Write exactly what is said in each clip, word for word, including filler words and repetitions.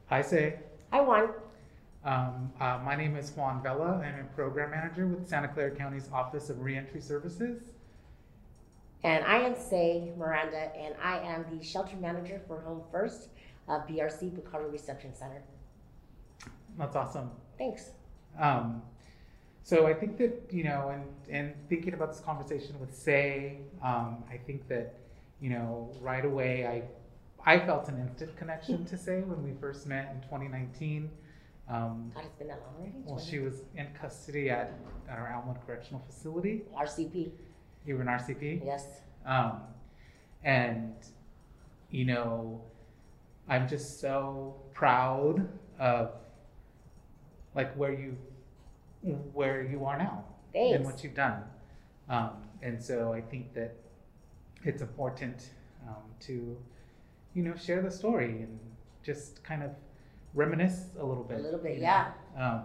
Hi, Say. Hi, Juan. Um, uh, my name is Juan Vela. I'm a program manager with Santa Clara County's Office of Reentry Services. And I am Say Miranda, and I am the shelter manager for Home First of B R C Picardo Reception Center. That's awesome. Thanks. Um, so I think that, you know, and, and thinking about this conversation with Say, um, I think that, you know, right away I I felt an instant connection to Say when we first met in twenty nineteen. Um, God, it's been that long already? well, she was in custody at, at our Elmwood Correctional Facility. R C P. You were in R C P? Yes. Um, and, you know, I'm just so proud of like where you where you are now Thanks. and what you've done. Um, and so I think that it's important um, to, you know, share the story and just kind of reminisce a little bit. A little bit, you know? yeah. Um,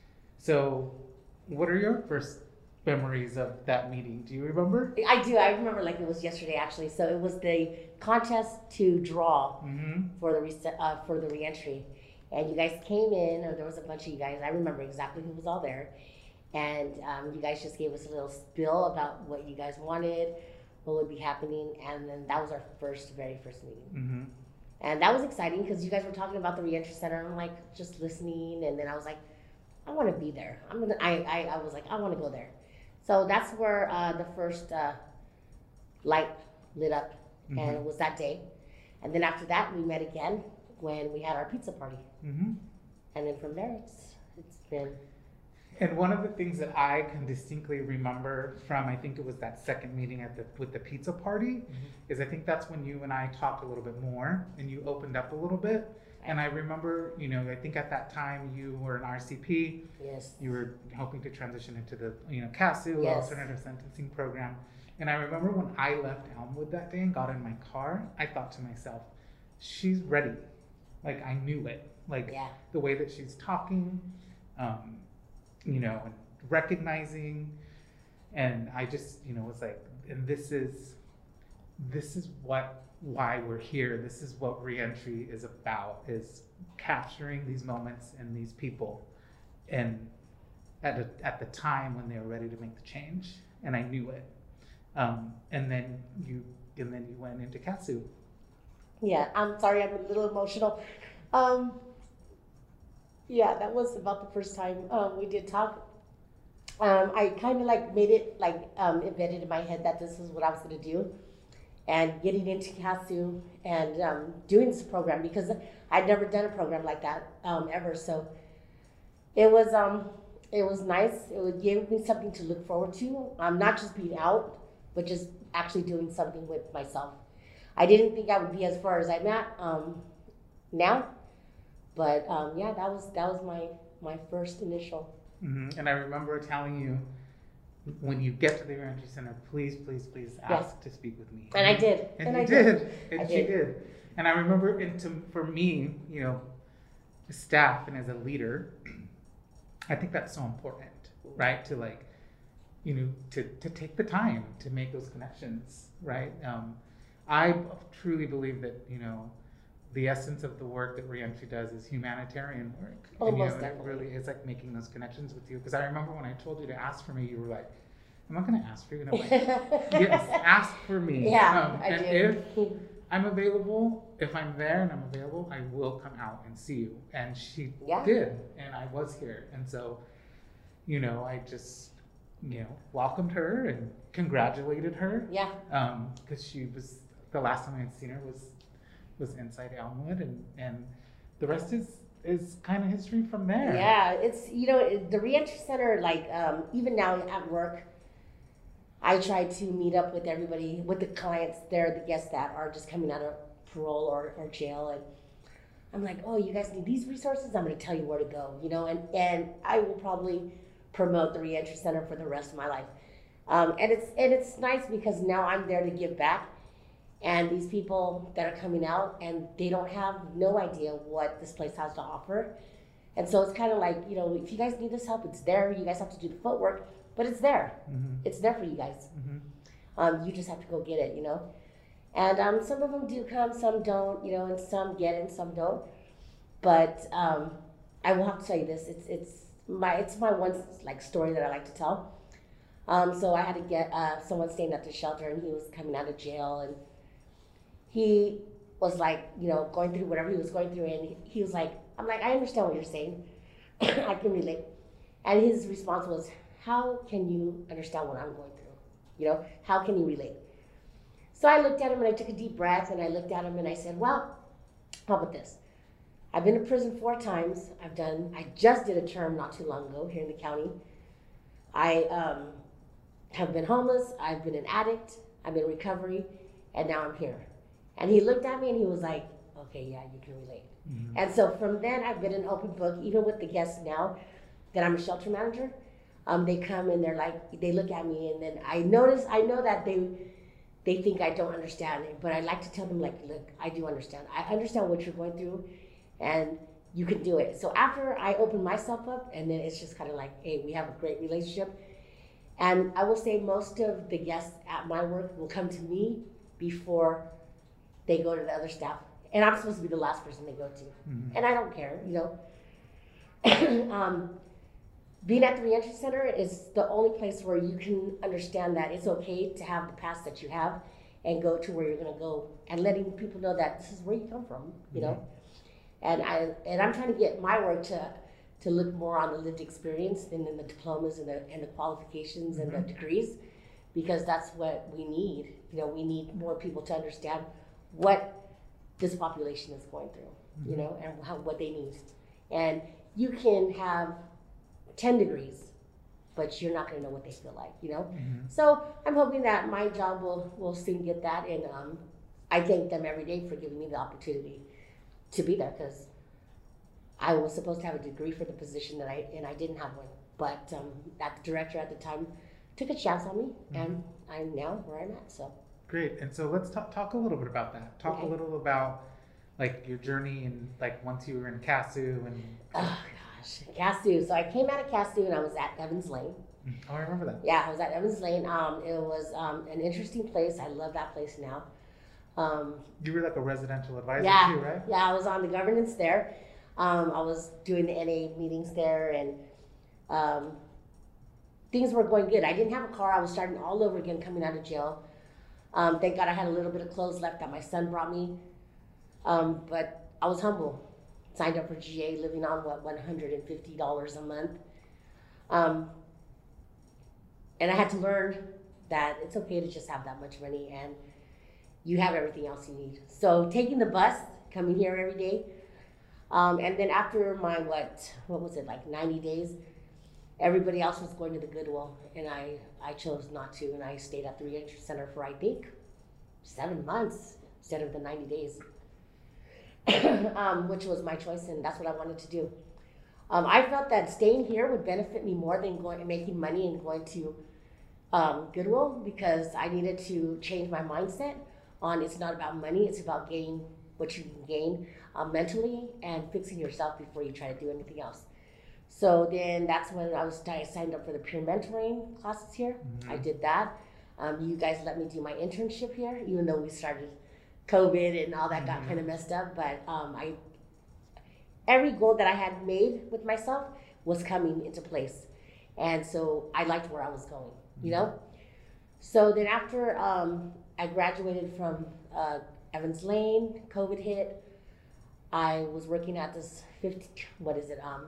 so what are your first memories of that meeting? Do you remember? I do. I remember like it was yesterday, actually. So it was the contest to draw Mm-hmm. for the rece- uh, for the reentry, and you guys came in, or there was a bunch of you guys. I remember exactly who was all there, and um, you guys just gave us a little spill about what you guys wanted, what would be happening, and then that was our first, very first meeting. Mm-hmm. And that was exciting because you guys were talking about the reentry center. I'm like just listening, and then I was like, I want to be there. I'm gonna. I, I I was like, I want to go there. So that's where uh, the first uh, light lit up, and Mhm. it was that day. And then after that, we met again when we had our pizza party, Mm-hmm. and then from there, it's it's been. And one of the things that I can distinctly remember from, I think it was that second meeting at the with the pizza party, is I think that's when you and I talked a little bit more and you opened up a little bit. And I remember, you know, I think at that time you were an R C P. Yes. You were hoping to transition into the, you know, C A S U, Yes. alternative sentencing program. And I remember when I left Elmwood that day and got in my car, I thought to myself, she's ready. Like I knew it. Like Yeah. the way that she's talking, um, you know, and recognizing. And I just, you know, was like, and this is, this is what, why we're here. This is what reentry is about, is capturing these moments and these people. And at, a, at the time when they were ready to make the change. And I knew it. Um, and then you, and then you went into C A S U. Yeah. I'm sorry. I'm a little emotional. Um, yeah, that was about the first time um, we did talk. Um, I kind of like made it like um, embedded in my head that this is what I was going to do, and getting into C A S U and um, doing this program because I'd never done a program like that um, ever. So it was um, it was nice. It would give me something to look forward to. Um, not just being out, but just actually doing something with myself. I didn't think I would be as far as I'm at um, now, but um, yeah, that was that was my my first initial. Mm-hmm. And I remember telling you, when you get to the reentry center, please, please, please ask Yes. to speak with me. And I did. And, And you I did. did. And I she did. did. And I remember, and to, for me, you know, as staff and as a leader, I think that's so important, right? To like, you know, to, to take the time to make those connections, right? Um, I truly believe that, you know, the essence of the work that reentry does is humanitarian work. Oh, and, you most know, definitely. it really is like making those connections with you. Because I remember when I told you to ask for me, you were like, I'm not going to ask for you. And I'm like, yes, ask for me. Yeah, Um, I and did. if I'm available, if I'm there and I'm available, I will come out and see you. And she Yeah. did. And I was here. And so, you know, I just, you know, welcomed her and congratulated her. Yeah. Um, because she was, the last time I had seen her was was inside Elmwood, and, and the rest is is kind of history from there. Yeah, it's you know it- the reentry center. Like um, even now at work, I try to meet up with everybody, with the clients there, the guests that are just coming out of parole or, or jail, and I'm like, oh, you guys need these resources. I'm going to tell you where to go. You know, and and I will probably promote the reentry center for the rest of my life. Um, and it's and it's nice because now I'm there to give back. And these people that are coming out and they don't have no idea what this place has to offer. And so it's kind of like, you know, if you guys need this help, it's there. You guys have to do the footwork, but it's there. Mm-hmm. It's there for you guys. Mm-hmm. Um, you just have to go get it, you know. And um, some of them do come, some don't, you know, and some get it and some don't. But um, I will have to tell you this. It's it's my it's my one like story that I like to tell. Um, so I had to get uh, someone staying at the shelter, and he was coming out of jail, and he was like, you know, going through whatever he was going through, and he, he was like, I'm like, I understand what you're saying. I can relate. And his response was, how can you understand what I'm going through? You know, how can you relate? So I looked at him and I took a deep breath and I looked at him and I said, well, how about this? I've been to prison four times. I've done, I just did a term not too long ago here in the county. I um, have been homeless. I've been an addict. I'm in recovery. And now I'm here. And he looked at me and he was like, okay, yeah, you can relate. Mm-hmm. And so from then I've been an open book, even with the guests now that I'm a shelter manager. Um, they come and they're like, they look at me and then I notice, I know that they they think I don't understand it, but I like to tell them like, look, I do understand. I understand what you're going through and you can do it. So after I open myself up and then it's just kind of like, hey, we have a great relationship. And I will say most of the guests at my work will come to me before they go to the other staff. And I'm supposed to be the last person they go to. Mm-hmm. And I don't care, you know. um, Being at the reentry center is the only place where you can understand that it's okay to have the past that you have and go to where you're going to go and letting people know that this is where you come from, you know. Mm-hmm. And I and I'm trying to get my work to to look more on the lived experience than in the diplomas and the and the qualifications mm-hmm. and the degrees, because that's what we need. You know, we need more people to understand what this population is going through, mm-hmm. you know, and how, what they need. And you can have ten degrees, but you're not going to know what they feel like, you know? Mm-hmm. So I'm hoping that my job will, will soon get that. And um, I thank them every day for giving me the opportunity to be there, because I was supposed to have a degree for the position that I, and I didn't have one. But um, that director at the time took a chance on me, mm-hmm. and I'm now where I'm at, so. Great. And so let's talk, talk a little bit about that. Talk okay. a little about like your journey and like once you were in Casu and. Oh, Casu. So I came out of Casu and I was at Evans Lane. Oh, I remember that. Yeah, I was at Evans Lane. Um, it was um, an interesting place. I love that place now. Um, you were like a residential advisor yeah, too, right? Yeah, I was on the governance there. Um, I was doing the N A meetings there, and um, things were going good. I didn't have a car. I was starting all over again coming out of jail. Um, thank God I had a little bit of clothes left that my son brought me. Um, but I was humble. Signed up for G A, living on what, one hundred fifty dollars a month. Um, and I had to learn that it's okay to just have that much money and you have everything else you need. So taking the bus, coming here every day, um, and then after my, what, what was it, like ninety days, everybody else was going to the Goodwill, and I, I chose not to, and I stayed at the reentry center for, I think, seven months instead of the ninety days. um, which was my choice, and that's what I wanted to do. Um, I felt that staying here would benefit me more than going and making money and going to um, Goodwill, because I needed to change my mindset on it's not about money, it's about gaining what you can gain uh, mentally and fixing yourself before you try to do anything else. So then that's when I was I signed up for the peer mentoring classes here. Mm-hmm. I did that. Um, you guys let me do my internship here, even though we started COVID and all that got mm-hmm. kind of messed up, but um, I every goal that I had made with myself was coming into place, and so I liked where I was going, you mm-hmm. know. So then after um, I graduated from uh, Evans Lane, COVID hit. I was working at this fifty what is it um,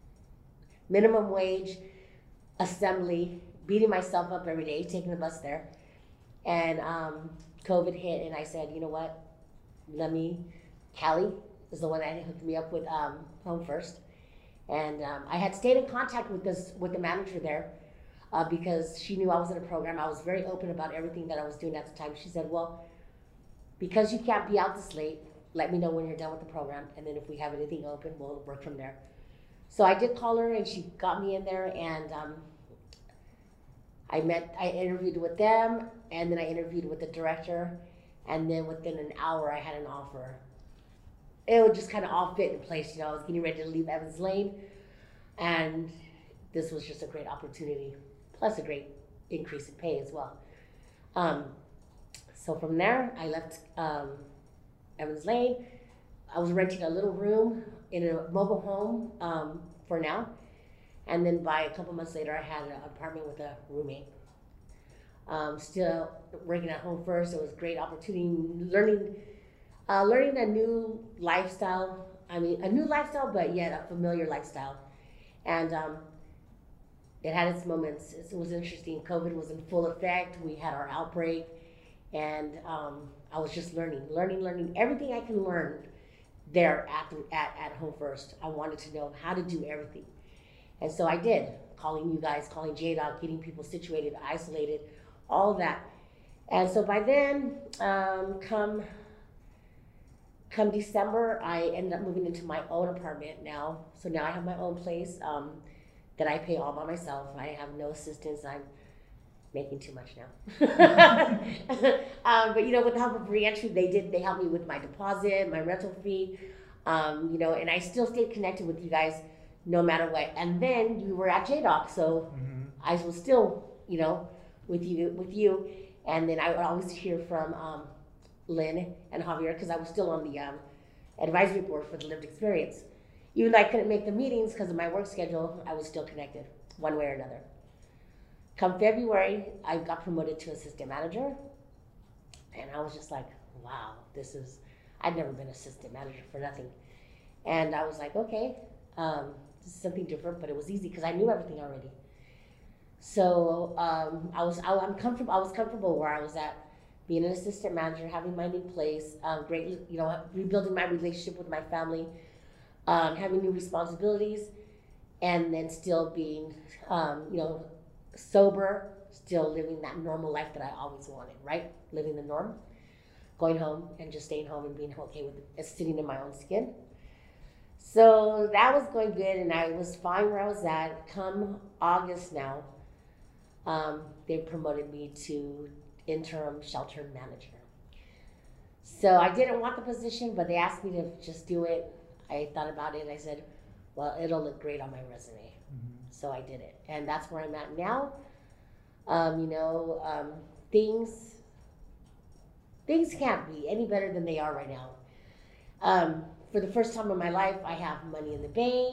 minimum wage assembly, beating myself up every day, taking the bus there, and. Um, COVID hit, and I said, you know what, let me, Callie is the one that hooked me up with um, Home First, and um, I had stayed in contact with this with the manager there uh, because she knew I was in a program. I was very open about everything that I was doing at the time. She said, well, because you can't be out this late, let me know when you're done with the program, and then if we have anything open, we'll work from there. So I did call her, and she got me in there, and um, I met, I interviewed with them, and then I interviewed with the director, and then within an hour I had an offer. It would just kind of all fit in place, you know. I was getting ready to leave Evans Lane, and this was just a great opportunity, plus a great increase in pay as well. Um, so from there, I left um, Evans Lane. I was renting a little room in a mobile home um, for now. And then by a couple months later, I had an apartment with a roommate. Um, still working at Home First. It was a great opportunity, learning, uh, learning a new lifestyle. I mean, a new lifestyle, but yet a familiar lifestyle. And um, it had its moments. It was interesting. COVID was in full effect. We had our outbreak, and um, I was just learning, learning, learning everything I can learn there at, the, at at Home First. I wanted to know how to do everything, and so I did. Calling you guys, calling J DOC, getting people situated, isolated, all of that. And so by then, um, come come December, I ended up moving into my own apartment now. So now I have my own place um, that I pay all by myself. I have no assistance. I'm making too much now. um, but you know, with the help of Reentry, they did. They helped me with my deposit, my rental fee. Um, you know, and I still stayed connected with you guys no matter what. And then you were at J DOC, so mm-hmm. I was still, you know, with you, with you. And then I would always hear from um, Lynn and Javier, because I was still on the um, advisory board for the lived experience. Even though I couldn't make the meetings because of my work schedule, I was still connected one way or another. Come February, I got promoted to assistant manager, and I was just like, wow, this is, I'd never been assistant manager for nothing. And I was like, okay, um, this is something different, but it was easy because I knew everything already. So um, I was, I, I'm comfortable, I was comfortable where I was at, being an assistant manager, having my new place, um, great, you know, rebuilding my relationship with my family, um, having new responsibilities, and then still being, um, you know, sober, still living that normal life that I always wanted, right? Living the norm, going home and just staying home and being okay with it, sitting in my own skin. So that was going good, and I was fine where I was at. Come August now, um, they promoted me to interim shelter manager. So I didn't want the position, but they asked me to just do it. I thought about it and I said, well, it'll look great on my resume. Mm-hmm. So I did it. And that's where I'm at now. Um, you know, um, things, things can't be any better than they are right now. Um, for the first time in my life, I have money in the bank.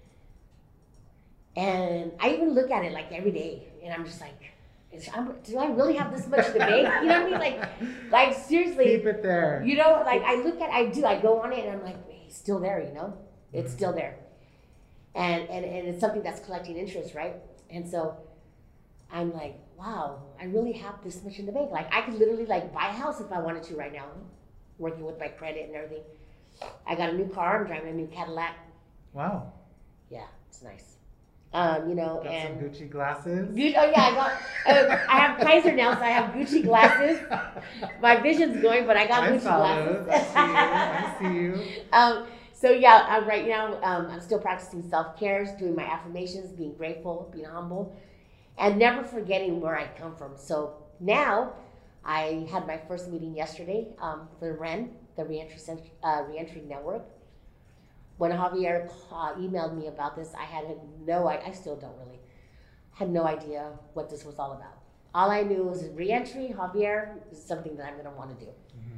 And I even look at it like every day and I'm just like, I'm, do I really have this much to make? You know what I mean? Like, like seriously. Keep it there. You know, like I look at, I do, I go on it and I'm like, it's still there, you know? It's mm-hmm. still there. And, and, and it's something that's collecting interest, right? And so I'm like, wow, I really have this much in the bank. Like I could literally like buy a house if I wanted to right now, working with my credit and everything. I got a new car, I'm driving a new Cadillac. Wow. Yeah, it's nice. Um, you know, got and some Gucci glasses. Gucci, oh yeah, I got. Uh, I have Kaiser now, so I have Gucci glasses. My vision's going, but I got I Gucci glasses. I see you. I see you. Um, so yeah, uh, right now um, I'm still practicing self-care, doing my affirmations, being grateful, being humble, and never forgetting where I come from. So now I had my first meeting yesterday um, for R E N, the Reentry uh, Reentry Network. When Javier uh, emailed me about this, I had no, I, I still don't really, had no idea what this was all about. All I knew was reentry, Javier, is something that I'm going to want to do. Mm-hmm.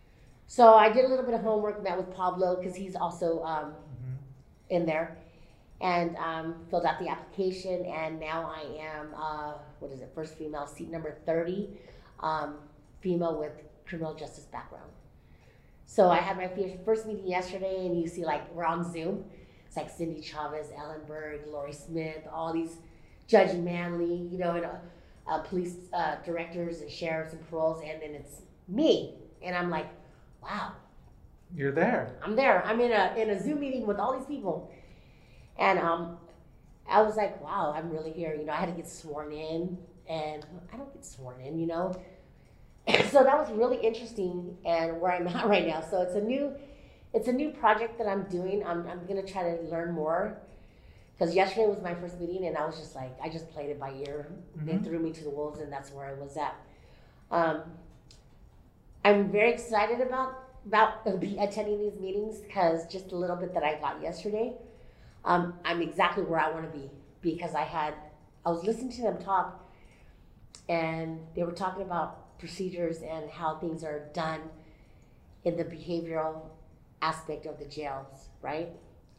So I did a little bit of homework, met with Pablo, because he's also um, mm-hmm. in there, and um, filled out the application, and now I am, uh, what is it, first female, seat number thirty, um, female with criminal justice background. So I had my first meeting yesterday, and you see, like, we're on Zoom. It's like Cindy Chavez, Ellen Berg, Lori Smith, all these Judge Manley, you know, and uh, uh, police uh, directors and sheriffs and paroles, and then it's me. And I'm like, wow. You're there. I'm there. I'm in a in a Zoom meeting with all these people. And um, I was like, wow, I'm really here. You know, I had to get sworn in, and I don't get sworn in, you know. So that was really interesting, and where I'm at right now. So it's a new, it's a new project that I'm doing. I'm I'm gonna try to learn more, because yesterday was my first meeting, and I was just like, I just played it by ear. Mm-hmm. They threw me to the wolves, and that's where I was at. Um, I'm very excited about about attending these meetings, because just a little bit that I got yesterday, um, I'm exactly where I want to be, because I had I was listening to them talk, and they were talking about procedures and how things are done in the behavioral aspect of the jails, right?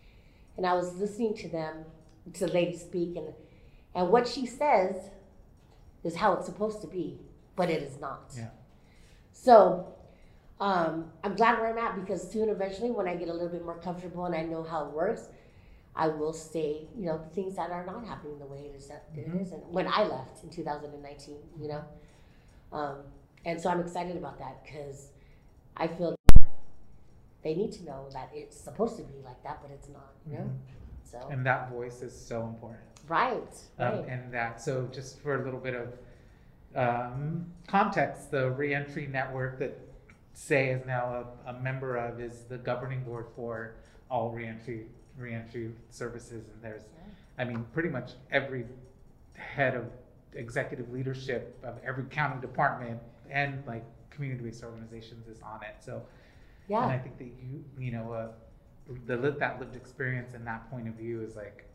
and I was listening to them, to the lady speak, and and what she says is how it's supposed to be, but it is not. Yeah. So um, I'm glad where I'm at, because soon, eventually, when I get a little bit more comfortable and I know how it works, I will say, you know, the things that are not happening the way it is that Mm-hmm. it is. And when I left in two thousand nineteen, you know, um, and so I'm excited about that, because I feel that they need to know that it's supposed to be like that, but it's not, you know. Mhm. So And that voice is so important. right, right. Um, and that, so just for a little bit of um, context, the reentry network that S A Y is now a, a member of is the governing board for all reentry reentry services. And there's, I mean, pretty much every head of executive leadership of every county department and like community-based organizations is on it. So, Yeah. and I think that you, you know, uh, the that lived experience and that point of view is like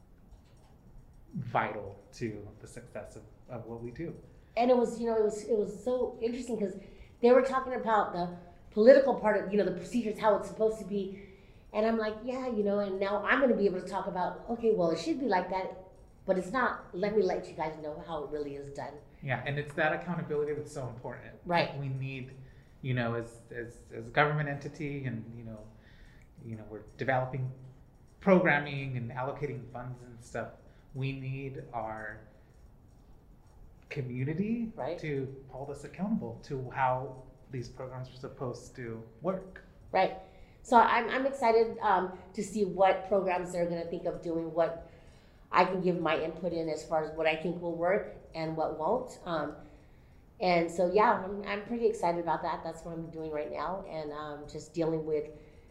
vital to the success of, of what we do. And it was, you know, it was it was so interesting, because they were talking about the political part of, you know, the procedures, how it's supposed to be. And I'm like, yeah, you know, and now I'm going to be able to talk about, okay, well, it should be like that, but it's not. Let me let you guys know how it really is done. Yeah, and it's that accountability that's so important. Right. We need, you know, as as as a government entity, and you know, you know, we're developing programming and allocating funds and stuff. We need our community Right. to hold us accountable to how these programs are supposed to work. Right. So I'm I'm excited um, to see what programs they're going to think of doing, what I can give my input in as far as what I think will work and what won't. Um, and so, yeah, I'm, I'm pretty excited about that. That's what I'm doing right now, and um, just dealing with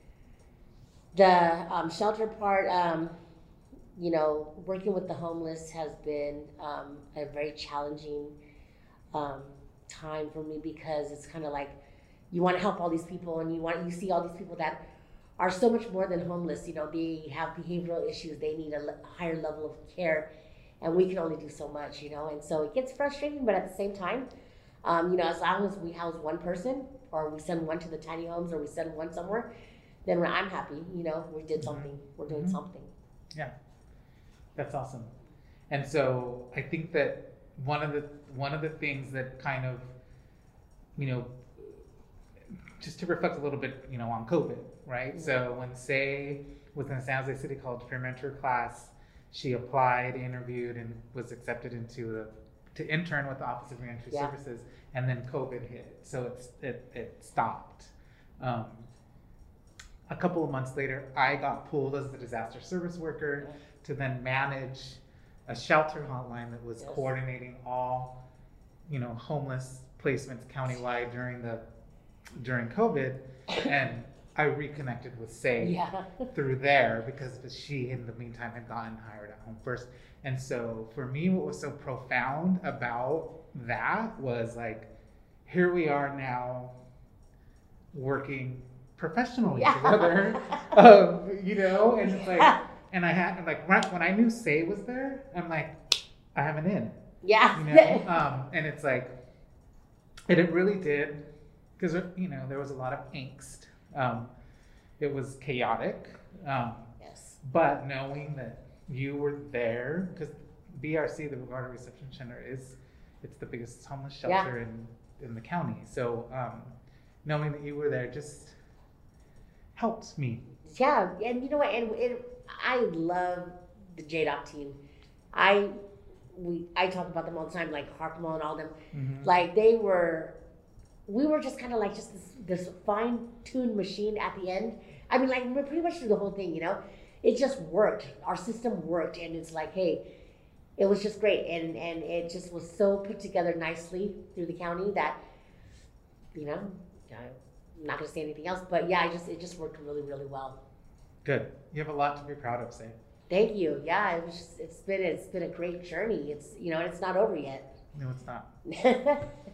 the um, shelter part. Um, you know, working with the homeless has been um, a very challenging um, time for me, because it's kind of like you want to help all these people, and you want you see all these people that are so much more than homeless. You know, they have behavioral issues. They need a le- higher level of care, and we can only do so much. You know, and so it gets frustrating, but at the same time, um, you know, as long as we house one person, or we send one to the tiny homes, or we send one somewhere, then we're, I'm happy. You know, we did something. We're doing Mhm. something. Yeah, that's awesome. And so I think that one of the one of the things that kind of, you know, just to reflect a little bit, you know, on COVID, right? Mhm. So when S A Y was in the San Jose City College pre-mentor class, she applied, interviewed, and was accepted into the to intern with the Office of Reentry Yeah. Services, and then COVID hit, so it's it it stopped. Um, a couple of months later, I got pulled as the disaster service worker Yeah. to then manage a shelter hotline that was Yes. coordinating all, you know, homeless placements countywide during the during COVID, and I reconnected with S A Y Yeah. through there because she, in the meantime, had gotten hired at Home First. And so for me, what was so profound about that was like, here we are now working professionally Yeah. together, um, you know, and it's like, Yeah. and I had like when when I knew S A Y was there, I'm like, I have an in, Yeah. you know, um, and it's like, and it really did, because you know there was a lot of angst. Um, it was chaotic, um, Yes. but knowing that you were there, because B R C, the Bogota Reception Center, is it's the biggest homeless shelter in in the county. So um, knowing that you were there just helped me. Yeah, and you know what? And it, I love the J DOC team. I we I talk about them all the time, like Harkmo and all them. Mhm. Like they were, we were just kind of like just this, this fine-tuned machine at the end. I mean, like we're pretty much through the whole thing, you know. It just worked. Our system worked, and it's like, hey, it was just great, and and it just was so put together nicely through the county that, you know, I'm not gonna say anything else, but yeah, I just it just worked really, really well. Good. You have a lot to be proud of, Say. Thank you. Yeah, it was just, it's been it's been a great journey. It's you know, and it's not over yet. No, it's not.